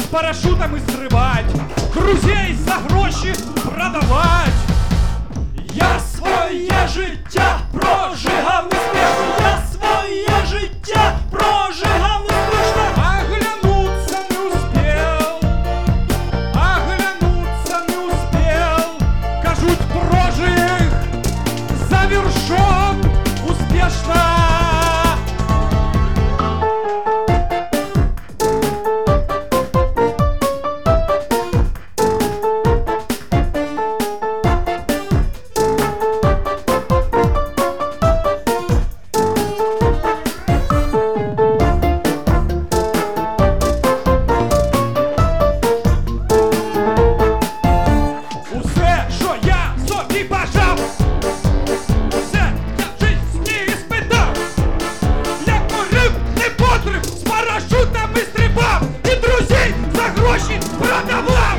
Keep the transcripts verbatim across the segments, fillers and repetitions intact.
парашутами стрибать, друзей за гроші продавать. Я своє життя прожигав неспішно, я своє життя прожигав неспішно. Оглянуться не успел, оглянуться не успел. Кажуть, прожиг завершен успішно. Продавав!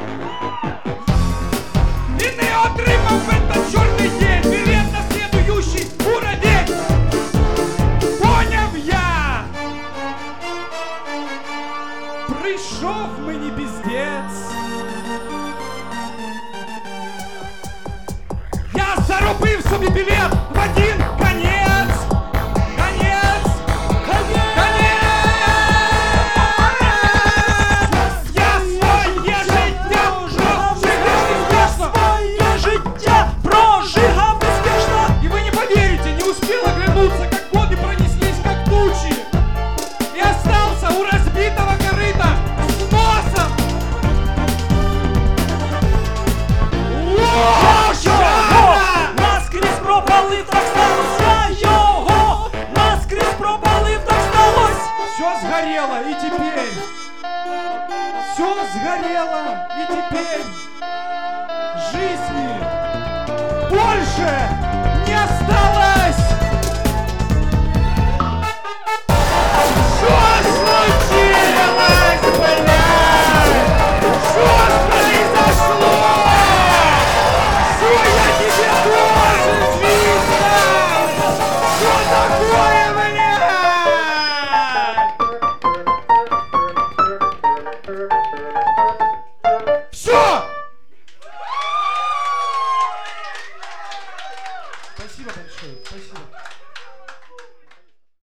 І не отримав в этот чорний день білет на следующий уровень. Поняв я! Прийшов мені піздець. Я заробив собі білет в один конець. Конець! Конець! Как годы пронеслись, как тучи, и остался у разбитого корыта с носом. Наскрізь пропалив, так сталося його. Наскрізь пропалив, так сталося. Все сгорело, и теперь все сгорело, и теперь жизни больше не осталось. Все! Спасибо большое, спасибо.